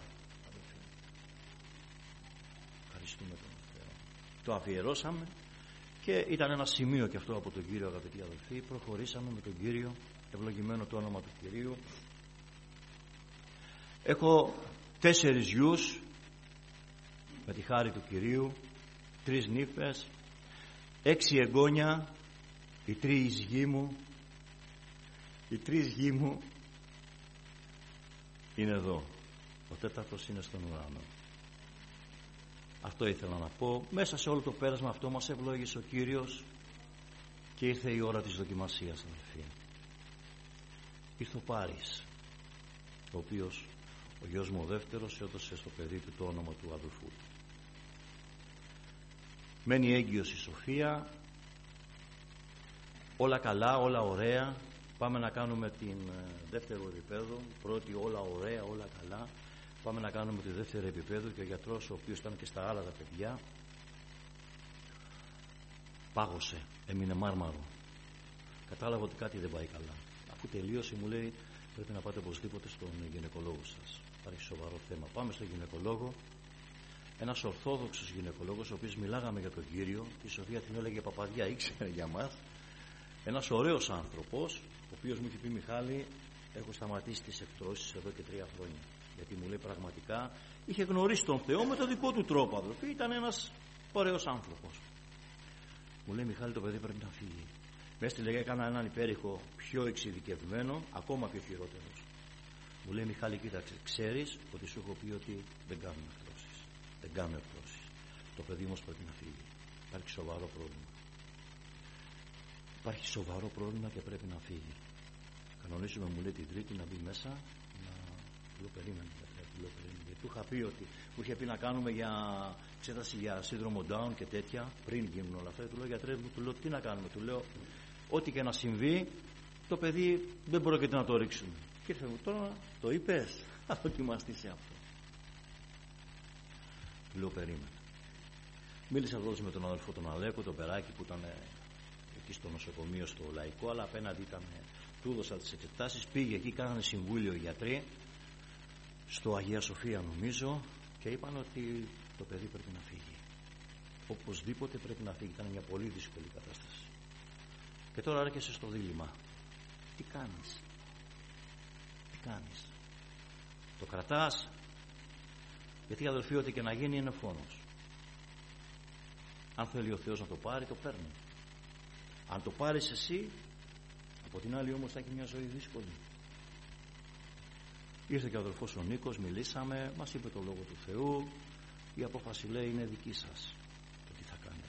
Ευχαριστούμε τον Θεό. Το αφιερώσαμε και ήταν ένα σημείο και αυτό από τον Κύριο, αγαπητοί αδελφοί. Προχωρήσαμε με τον Κύριο, ευλογημένο το όνομα του Κυρίου. Έχω τέσσερις γιους με τη χάρη του Κυρίου, τρεις νύφες, έξι εγγόνια, οι τρεις γη μου, οι τρεις γη μου είναι εδώ. Ο τέταρτος είναι στον ουρανό. Αυτό ήθελα να πω. Μέσα σε όλο το πέρασμα αυτό μας ευλόγησε ο Κύριος και ήρθε η ώρα της δοκιμασίας, αδελφοί. Ήρθε ο Πάρης, ο οποίος ο γιος μου ο δεύτερος έδωσε στο παιδί του το όνομα του αδελφού του. Μένει έγκυος η Σοφία. Όλα καλά, όλα ωραία. Πάμε να κάνουμε την δεύτερο επίπεδο. Πρώτη όλα ωραία, όλα καλά. Πάμε να κάνουμε τη δεύτερη επίπεδο και ο γιατρός, ο οποίος ήταν και στα άλλα τα παιδιά, πάγωσε, έμεινε μάρμαρο. Κατάλαβα ότι κάτι δεν πάει καλά. Αφού τελείωσε μου λέει, πρέπει να πάτε οπωσδήποτε στον γυναικολόγο σας. Υπάρχει σοβαρό θέμα. Πάμε στον γυναικολόγο. Ένας ορθόδοξος γυναικολόγος, ο οποίος μιλάγαμε για τον Κύριο, η Σοφία την έλεγε παπαδιά, ήξερε για μας. Ένας ωραίος άνθρωπος, ο οποίος μου είχε πει, Μιχάλη, έχω σταματήσει τις εκτρώσεις εδώ και τρία χρόνια. Γιατί μου λέει πραγματικά είχε γνωρίσει τον Θεό με τον δικό του τρόπο, αδελφοί, ήταν ένας ωραίος άνθρωπος. Μου λέει, Μιχάλη, το παιδί πρέπει να φύγει. Με έστειλε, έκανα έναν υπέρηχο πιο εξειδικευμένο, ακόμα πιο χειρότερος. Μου λέει, Μιχάλη, κοίταξε, ξέρεις ότι σου έχω πει ότι δεν κάνουμε εκτρώσεις. Δεν κάνουμε εκτρώσεις. Το παιδί όμως πρέπει να φύγει. Υπάρχει σοβαρό πρόβλημα. Υπάρχει σοβαρό πρόβλημα και πρέπει να φύγει. Κανονίζουμε, μου λέει, την Τρίτη να μπει μέσα. Να του περίμενε. Γιατί του είχα πει ότι μου είχε πει να κάνουμε για εξέταση για σύνδρομο Down και τέτοια πριν γίνουν όλα αυτά. Του λέω, γιατρέ μου, του λέω, τι να κάνουμε? Του λέω, ό,τι και να συμβεί, το παιδί δεν πρόκειται να το ρίξουμε. Και ήρθε μου, τώρα το είπες, θα δοκιμαστεί σε αυτό. Του λέω, περίμενε. Μίλησα εδώ με τον αδελφό τον Αλέκο, τον Περάκη, που ήταν εκεί στο νοσοκομείο στο Λαϊκό, αλλά απέναντι ήταν, του έδωσα τις εξετάσεις, πήγε εκεί, κάνανε συμβούλιο οι γιατροί στο Αγία Σοφία νομίζω και είπαν ότι το παιδί πρέπει να φύγει. Οπωσδήποτε πρέπει να φύγει. Ήταν μια πολύ δύσκολη κατάσταση. Και τώρα έρχεσαι στο δίλημμα. Τι κάνεις? Τι κάνεις? Το κρατάς? Γιατί, αδελφοί, ό,τι και να γίνει είναι φόνος. Αν θέλει ο Θεός να το πάρει, το παίρνει. Αν το πάρεις εσύ, από την άλλη όμως θα έχει μια ζωή δύσκολη. Ήρθε και ο αδελφός ο Νίκος, μιλήσαμε, μας είπε το λόγο του Θεού. Η απόφαση, λέει, είναι δική σας. Το τι θα κάνετε.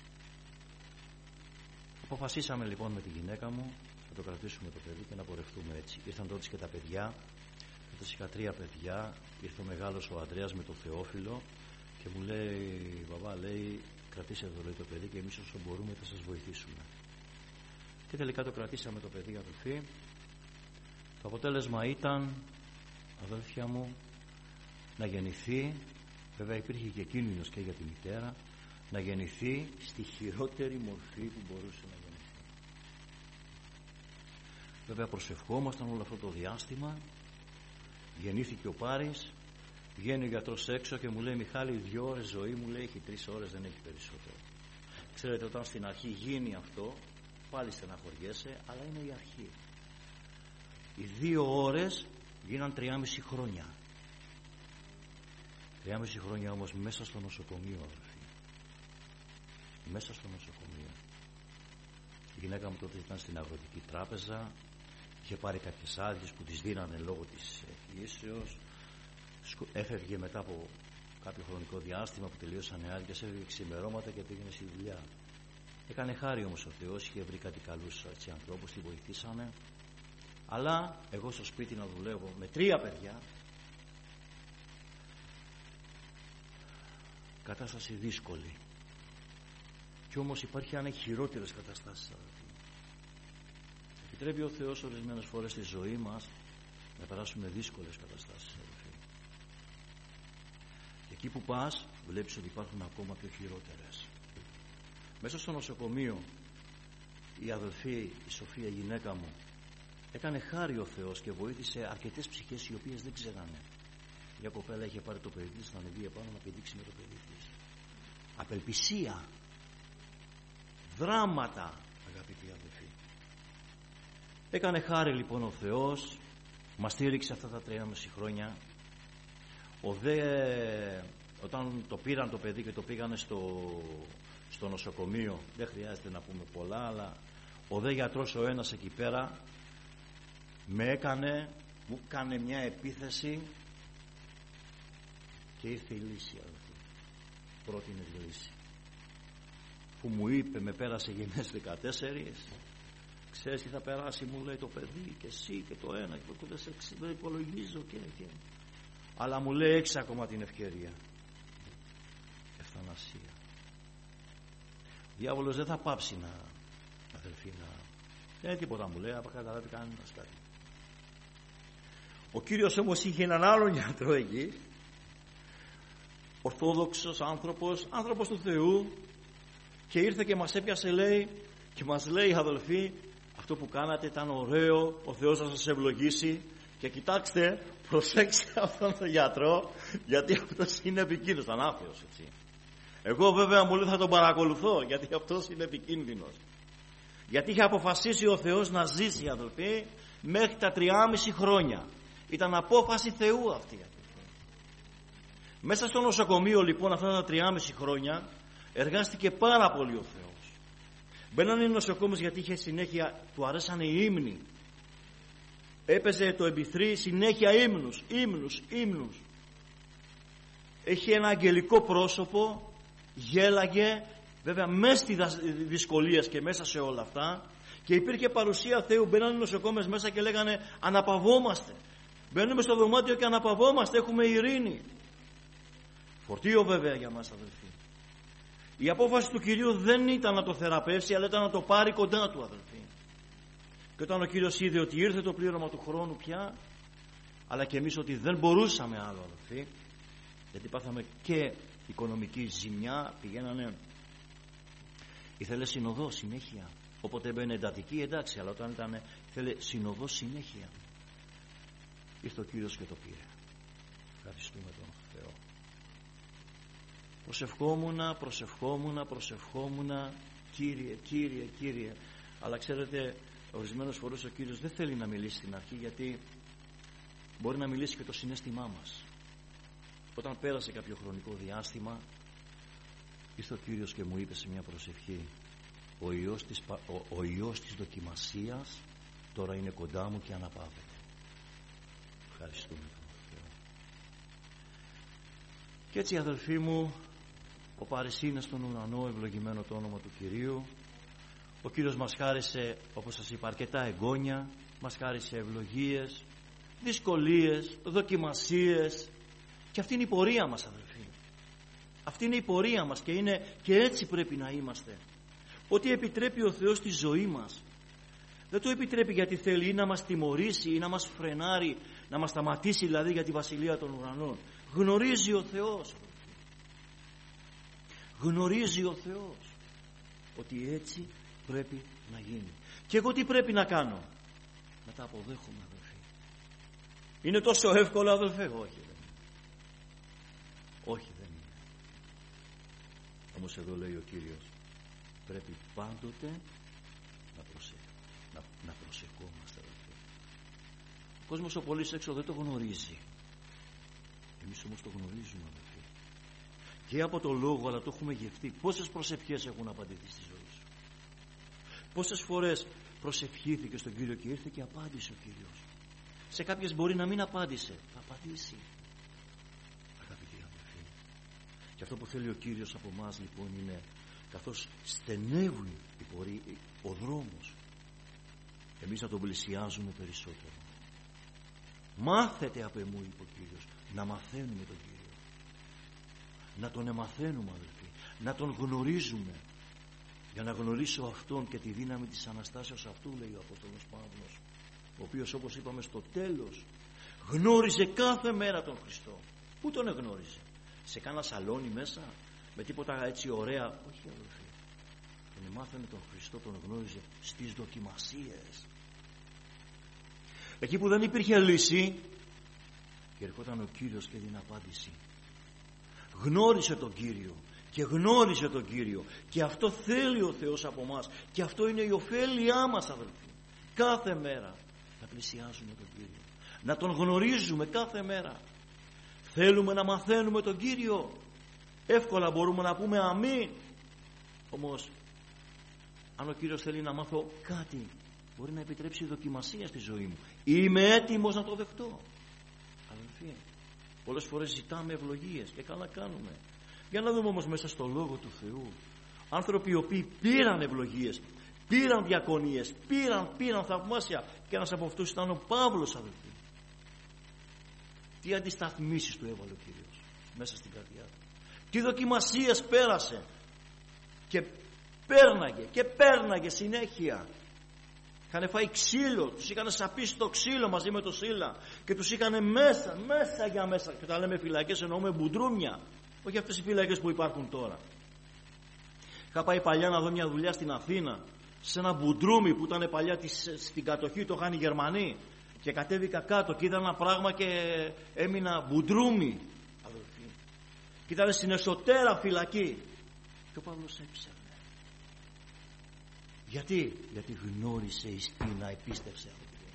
Αποφασίσαμε λοιπόν με τη γυναίκα μου να το κρατήσουμε το παιδί και να πορευτούμε έτσι. Ήρθαν τότε και τα παιδιά. Τότε είχα τρία παιδιά. Ήρθε ο μεγάλος ο Ανδρέας με το Θεόφιλο και μου λέει, μπαμπά, λέει, κρατήστε εδώ, λέει, το παιδί και εμείς όσο μπορούμε θα σας βοηθήσουμε. Και τελικά το κρατήσαμε το παιδί, αδελφοί. Το αποτέλεσμα ήταν, αδέλφια μου, να γεννηθεί, βέβαια υπήρχε και κίνδυνος και για τη μητέρα, να γεννηθεί στη χειρότερη μορφή που μπορούσε να γεννηθεί. Βέβαια προσευχόμασταν όλο αυτό το διάστημα. Γεννήθηκε ο Πάρης, βγαίνει ο γιατρός έξω και μου λέει, Μιχάλη, δύο ώρες ζωή, μου λέει, έχει τρεις ώρες, δεν έχει περισσότερο. Ξέρετε, όταν στην αρχή γίνει αυτό, πάλι στεναχωριέσαι, αλλά είναι η αρχή. Οι δύο ώρες γίναν τριάμιση χρόνια. Τριάμιση χρόνια όμως μέσα στο νοσοκομείο, αδελφοί. Μέσα στο νοσοκομείο. Η γυναίκα μου τότε ήταν στην Αγροτική Τράπεζα, είχε πάρει κάποιες άδειες που τις δίνανε λόγω της εκκλήσεως, έφευγε μετά από κάποιο χρονικό διάστημα που τελείωσαν οι άδειες, έφευγε ξημερώματα και πήγαινε στη δουλειά. Έκανε χάρη όμως ο Θεός, είχε βρει κάτι καλούς έτσι, ανθρώπους, τη βοηθήσανε. Αλλά εγώ στο σπίτι να δουλεύω με τρία παιδιά, κατάσταση δύσκολη. Κι όμως υπάρχει αν έχει χειρότερες καταστάσεις. Επιτρέπει ο Θεός ορισμένες φορές στη ζωή μας να περάσουμε δύσκολες καταστάσεις. Και εκεί που πας βλέπεις ότι υπάρχουν ακόμα πιο χειρότερες. Μέσα στο νοσοκομείο η αδελφή, η Σοφία, η γυναίκα μου, έκανε χάρη ο Θεός και βοήθησε αρκετές ψυχές οι οποίες δεν ξέρανε. Μια κοπέλα είχε πάρει το παιδί της, θα ανεβεί επάνω να πηδήξει με το παιδί της. Απελπισία, δράματα, αγαπητοί αδελφοί. Έκανε χάρη λοιπόν ο Θεός, μας στήριξε αυτά τα τρία χρόνια. Ο δε, όταν το πήραν το παιδί και το πήγανε στο, στο νοσοκομείο, δεν χρειάζεται να πούμε πολλά, αλλά ο δε γιατρός ο ένας εκεί πέρα με έκανε, μου έκανε μια επίθεση και ήρθε η λύση, αδελφοί. Πρότεινε η λύση που μου είπε, με πέρασε γενιές δεκατέσσερις, ξέρεις τι θα περάσει, μου λέει, το παιδί και εσύ και το ένα και το δεν υπολογίζω και, και αλλά μου λέει, έχεις ακόμα την ευκαιρία. Ευθανασία. Ο διάβολος δεν θα πάψει να, αδελφοί, να δεν είναι τίποτα, μου λέει, από καταλάβει κανένας κάτι. Ο Κύριος όμως είχε έναν άλλον γιατρό εκεί, ορθόδοξος άνθρωπος, άνθρωπος του Θεού, και ήρθε και μας έπιασε, λέει, και μας λέει, αδελφοί, αυτό που κάνατε ήταν ωραίο, ο Θεός θα σας ευλογήσει, και κοιτάξτε, προσέξτε αυτόν τον γιατρό, γιατί αυτός είναι επικίνδυνος, ήταν άθεος, έτσι. Εγώ βέβαια μου λέει θα τον παρακολουθώ, γιατί αυτός είναι επικίνδυνος. Γιατί είχε αποφασίσει ο Θεός να ζήσει, αδελφοί, μέχρι τα τριάμιση χρόνια. Ήταν απόφαση Θεού αυτή, αδελφοί. Μέσα στο νοσοκομείο λοιπόν αυτά τα τριάμιση χρόνια εργάστηκε πάρα πολύ ο Θεός. Μπαίνανε οι νοσοκόμες γιατί είχε συνέχεια, του αρέσανε οι ύμνοι. Έπαιζε το εμ πι θρι συνέχεια ύμνους, ύμνους, ύμνους. Έχει ένα αγγελικό πρόσωπο, γέλαγε, βέβαια μέσα στις δυσκολίες και μέσα σε όλα αυτά, και υπήρχε παρουσία Θεού. Μπαίνανε οι νοσοκόμες μέσα και λέγανε αναπαυόμαστε. Μπαίνουμε στο δωμάτιο και αναπαυόμαστε, έχουμε ειρήνη. Φορτίο βέβαια για μας, αδελφοί. Η απόφαση του Κυρίου δεν ήταν να το θεραπεύσει, αλλά ήταν να το πάρει κοντά του, αδελφοί. Και όταν ο Κύριος είδε ότι ήρθε το πλήρωμα του χρόνου πια, αλλά και εμείς ότι δεν μπορούσαμε άλλο, αδελφοί, γιατί πάθαμε και οικονομική ζημιά, πηγαίνανε, ήθελε συνοδό συνέχεια. Όποτε έμπαινε εντατική, εντάξει, αλλά όταν ήταν, ήθελε συνοδό συνέχεια. Ήρθε ο Κύριος και το πήρε. Ευχαριστούμε τον Θεό. Προσευχόμουνα, προσευχόμουνα, προσευχόμουνα, Κύριε, Κύριε, Κύριε. Αλλά ξέρετε, ορισμένες φορές ο Κύριος δεν θέλει να μιλήσει στην αρχή, γιατί μπορεί να μιλήσει και το συναίσθημά μας. Όταν πέρασε κάποιο χρονικό διάστημα, ήρθε ο Κύριος και μου είπε σε μια προσευχή, ο ιός της, ο, ο ιός της δοκιμασίας τώρα είναι κοντά μου και αναπαύεται. Ευχαριστούμε τον Θεό. Και έτσι, αδελφοί μου, ο Πάρης είναι στον ουρανό, ευλογημένο το όνομα του Κυρίου. Ο Κύριος μας χάρισε, όπως σας είπα, αρκετά εγγόνια, μας χάρισε ευλογίες, δυσκολίες, δοκιμασίες, και αυτή είναι η πορεία μας, αδελφοί. Αυτή είναι η πορεία μας και, είναι, και έτσι πρέπει να είμαστε. Ό,τι επιτρέπει ο Θεός στη ζωή μας, δεν το επιτρέπει γιατί θέλει ή να μας τιμωρήσει ή να μας φρενάρει, να μας σταματήσει δηλαδή για τη βασιλεία των ουρανών. Γνωρίζει ο Θεός, γνωρίζει ο Θεός ότι έτσι πρέπει να γίνει. Και εγώ τι πρέπει να κάνω? Να τα αποδέχομαι, αδελφοί. Είναι τόσο εύκολο, αδελφέ? Όχι, δεν είναι. Όχι, δεν είναι. Όμως εδώ λέει ο Κύριος, πρέπει πάντοτε να προσέχουμε, να, να προσεχόμαστε, αδελφοί. κόσμος ο πολύς έξω δεν το γνωρίζει. Εμείς όμως το γνωρίζουμε, αδελφοί. Και από το λόγο, αλλά το έχουμε γευτεί. Πόσες προσευχές έχουν απαντηθεί στη ζωή σου? Πόσες φορές προσευχήθηκε στον Κύριο και ήρθε και απάντησε ο Κύριος? Σε κάποιες μπορεί να μην απάντησε, θα απαντήσει. Αγαπητοί αδελφοί, και αυτό που θέλει ο Κύριος από εμάς λοιπόν είναι, καθώς στενεύουν οι πορεί, ο δρόμος, εμείς να τον πλησιάζουμε περισσότερο. Μάθετε απ' εμού, είπε ο Κύριος, να μαθαίνουμε τον Κύριο, να τον εμαθαίνουμε, αδελφοί, να τον γνωρίζουμε. Για να γνωρίσω Αυτόν και τη δύναμη της Αναστάσεως αυτού, λέει ο Απόστολος Παύλος, ο οποίος, όπως είπαμε στο τέλος, γνώριζε κάθε μέρα τον Χριστό. Πού τον εγνώριζε? Σε κάνα σαλόνι μέσα, με τίποτα έτσι ωραία? Όχι, αδελφοί. Τον εμάθανε τον Χριστό, τον γνώριζε στις δοκιμασίες. Εκεί που δεν υπήρχε λύση, και ερχόταν ο Κύριος και έδινε απάντηση. Γνώρισε τον Κύριο και γνώρισε τον Κύριο, και αυτό θέλει ο Θεός από μας, και αυτό είναι η ωφέλειά μας, αδελφοί. Κάθε μέρα να πλησιάζουμε τον Κύριο, να τον γνωρίζουμε κάθε μέρα. Θέλουμε να μαθαίνουμε τον Κύριο. Εύκολα μπορούμε να πούμε αμήν. Όμως αν ο Κύριος θέλει να μάθω κάτι, μπορεί να επιτρέψει δοκιμασία στη ζωή μου. Είμαι έτοιμος να το δεχτώ, αδελφοί. Πολλές φορές ζητάμε ευλογίες και καλά κάνουμε. Για να δούμε όμως μέσα στο Λόγο του Θεού άνθρωποι οι οποίοι πήραν ευλογίες, πήραν διακονίες, πήραν, πήραν θαυμάσια, και ένας από αυτούς ήταν ο Παύλος, αδελφοί. Τι αντισταθμίσεις του έβαλε ο Κύριος μέσα στην καρδιά του, τι δοκιμασίες πέρασε, και πέρναγε και πέρναγε συνέχεια. Είχαν φάει ξύλο, τους είχαν σαπίσει το ξύλο μαζί με το Σίλα και τους είχαν μέσα, μέσα για μέσα. Και όταν λέμε φυλακές εννοούμε μπουντρούμια, όχι αυτές οι φυλακές που υπάρχουν τώρα. Είχα πάει παλιά να δω μια δουλειά στην Αθήνα, σε ένα μπουντρούμι που ήταν παλιά της, στην κατοχή, το είχαν οι Γερμανοί, και κατέβηκα κάτω και είδα ένα πράγμα και έμεινα μπουντρούμι, αδελφοί. Και ήταν στην εσωτέρα φυλακή και ο Παύλος έψερνε. Γιατί? Γιατί γνώρισε εις τι να επίστευσε, αδελφοί.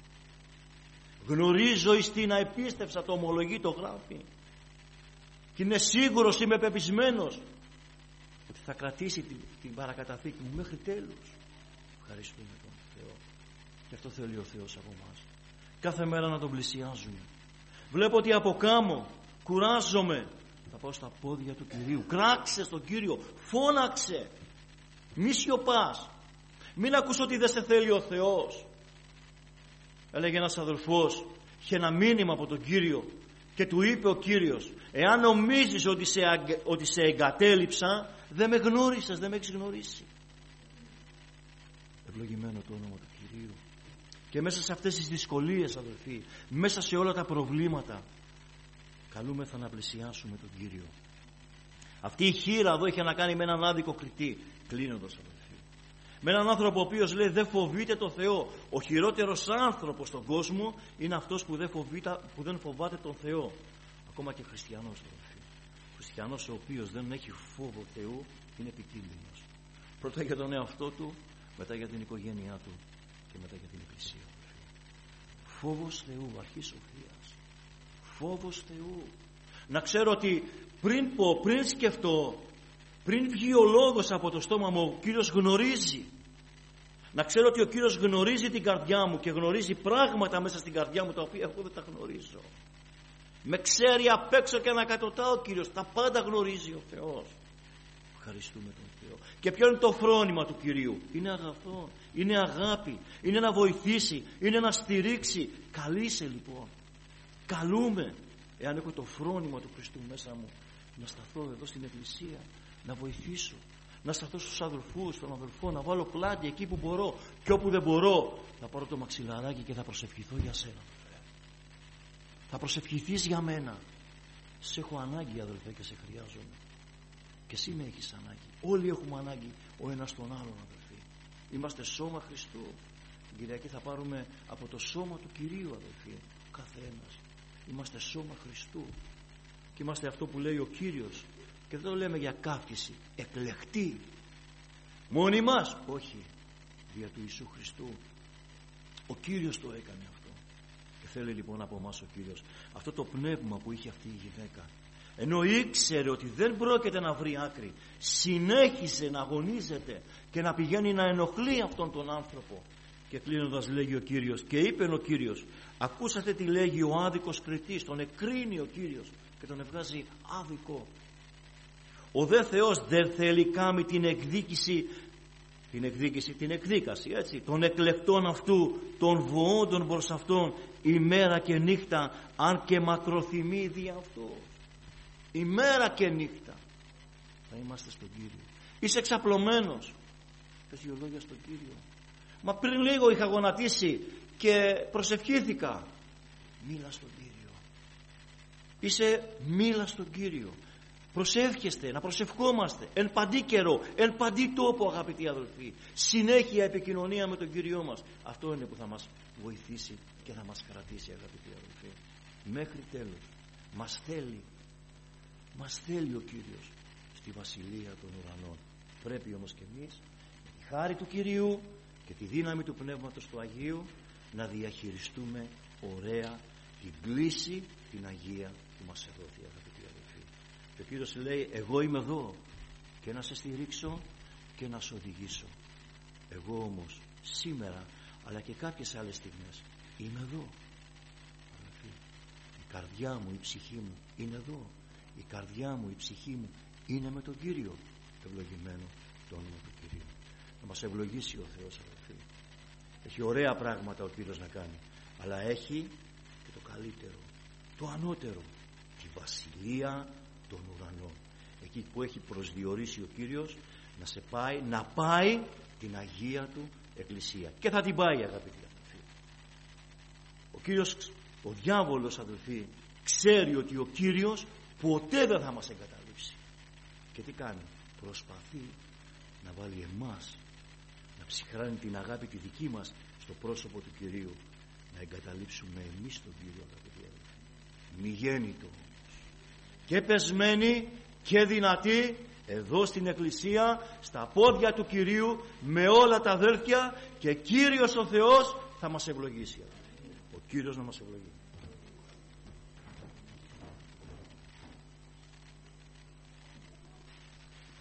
Γνωρίζω εις τι να επίστευσα, το ομολογεί, το γράφει, και είναι σίγουρος, είμαι πεπισμένος ότι θα κρατήσει την, την παρακαταθήκη μου μέχρι τέλους. Ευχαριστούμε τον Θεό. Και αυτό θέλει ο Θεός από εμάς. Κάθε μέρα να τον πλησιάζουμε. Βλέπω ότι αποκάμω, κουράζομαι, θα πάω στα πόδια του Κυρίου. Κράξε στον Κύριο, φώναξε, μη σιωπάς, μην ακούς ότι δεν σε θέλει ο Θεός. Έλεγε ένας αδελφός, είχε ένα μήνυμα από τον Κύριο και του είπε ο Κύριος, εάν νομίζεις ότι σε, ότι σε εγκατέλειψα, δεν με γνώρισες, δεν με έχεις γνωρίσει. Ευλογημένο το όνομα του Κυρίου. Και μέσα σε αυτές τις δυσκολίες, αδελφοί, μέσα σε όλα τα προβλήματα, καλούμεθα να πλησιάσουμε τον Κύριο. Αυτή η χείρα εδώ είχε να κάνει με έναν άδικο κριτή, κλείνοντας, αδελφοί. Με έναν άνθρωπο ο οποίος λέει δεν φοβείται το Θεό. Ο χειρότερος άνθρωπος στον κόσμο είναι αυτός που δεν, φοβείται, που δεν φοβάται τον Θεό. Ακόμα και χριστιανός, αδελφοί. Χριστιανός ο οποίος δεν έχει φόβο Θεού είναι επικίνδυνος. Πρώτα για τον εαυτό του, μετά για την οικογένειά του και μετά για την Εκκλησία. Φόβος Θεού, αρχή σοφίας. Φόβος Θεού. Να ξέρω ότι πριν πω, πριν σκεφτώ, πριν βγει ο λόγος από το στόμα μου, ο Κύριος γνωρίζει. Να ξέρω ότι ο Κύριος γνωρίζει την καρδιά μου και γνωρίζει πράγματα μέσα στην καρδιά μου τα οποία εγώ δεν τα γνωρίζω. Με ξέρει απ' έξω και ανακατοτά ο Κύριος. Τα πάντα γνωρίζει ο Θεός. Ευχαριστούμε τον Θεό. Και ποιο είναι το φρόνημα του Κυρίου? Είναι αγαθό, είναι αγάπη, είναι να βοηθήσει, είναι να στηρίξει. Καλείσαι λοιπόν. Καλούμε, εάν έχω το φρόνημα του Χριστού μέσα μου, να σταθώ εδώ στην Εκκλησία, να βοηθήσω, να σταθώ στους αδελφούς, στον αδελφό, να βάλω πλάτη εκεί που μπορώ, και όπου δεν μπορώ θα πάρω το μαξιλαράκι και θα προσευχηθώ για σένα. Θα προσευχηθείς για μένα. Σε έχω ανάγκη, αδελφέ, και σε χρειάζομαι. Και εσύ με έχεις ανάγκη. Όλοι έχουμε ανάγκη ο ένας τον άλλον, αδελφοί. Είμαστε σώμα Χριστού. Την Κυριακή θα πάρουμε από το σώμα του Κυρίου, αδελφοί, κάθε ένας. Είμαστε σώμα Χριστού. Και είμαστε αυτό που λέει ο Κύριος. Και δεν το λέμε για κάφτιση. Εκλεκτοί. Μόνοι μας? Όχι. Δια του Ιησού Χριστού. Ο Κύριος το έκανε αυτό. Και θέλει λοιπόν από εμάς ο Κύριος? Αυτό το πνεύμα που είχε αυτή η γυναίκα, ενώ ήξερε ότι δεν πρόκειται να βρει άκρη, συνέχισε να αγωνίζεται και να πηγαίνει να ενοχλεί αυτόν τον άνθρωπο. Και κλείνοντας λέγει ο Κύριος, και είπε ο Κύριος, ακούσατε τι λέγει ο άδικος κριτής, τον εκρίνει ο Κύριος και τον εβγάζει άδικο. Ο δε Θεός δεν θέλει κάμει την εκδίκηση, την εκδίκηση, την εκδίκαση, έτσι, των εκλεκτών αυτού, των βοώντων προς αυτόν, ημέρα και νύχτα, αν και μακροθυμεί δι' αυτό. Ημέρα και νύχτα θα είμαστε στον Κύριο. Είσαι εξαπλωμένος, πες δύο λόγια στον Κύριο. Μα πριν λίγο είχα γονατίσει και προσευχήθηκα. Μίλα στον Κύριο. Είσαι, μίλα στον Κύριο. Προσεύχεστε, να προσευχόμαστε εν παντή καιρό, εν παντή τόπο, αγαπητοί αδελφοί. Συνέχεια επικοινωνία με τον Κύριό μας. Αυτό είναι που θα μας βοηθήσει και θα μας κρατήσει, αγαπητοί αδελφοί, μέχρι τέλος. Μας θέλει, μας θέλει ο Κύριος στη βασιλεία των ουρανών. Πρέπει όμως και εμείς με τη χάρη του Κυρίου και τη δύναμη του Πνεύματος του Αγίου να διαχειριστούμε ωραία την κλίση, την Αγία που μας εδόθη, αγαπητοί αδελφοί. Και ο Κύριος λέει, εγώ είμαι εδώ και να σε στηρίξω και να σε οδηγήσω. Εγώ όμως σήμερα, αλλά και κάποιες άλλες στιγμές, είμαι εδώ. Η καρδιά μου, η ψυχή μου είναι εδώ. Η καρδιά μου, η ψυχή μου είναι με τον Κύριο. Ευλογημένο το όνομα του Κυρίου. Να μας ευλογήσει ο Θεός, αδελφοί. Έχει ωραία πράγματα ο Κύριος να κάνει, αλλά έχει και το καλύτερο, το ανώτερο, τη βασιλεία των ουρανών. Εκεί που έχει προσδιορίσει ο Κύριος να σε πάει, να πάει την Αγία του Εκκλησία. Και θα την πάει, αγαπητοί αδελφοί. Ο Κύριος, ο διάβολος, αδελφοί, ξέρει ότι ο Κύριος ποτέ δεν θα μας εγκαταλείψει. Και τι κάνει? Προσπαθεί να βάλει εμάς, να ψυχράνει την αγάπη τη δική μας στο πρόσωπο του Κυρίου, να εγκαταλείψουμε εμείς τον Κύριο, αγαπητοί αδελφοί. Μη γέννητο και πεσμένη και δυνατή εδώ στην Εκκλησία, στα πόδια του Κυρίου, με όλα τα αδέλφια, και Κύριος ο Θεός θα μας ευλογήσει. Ο Κύριος να μας ευλογεί.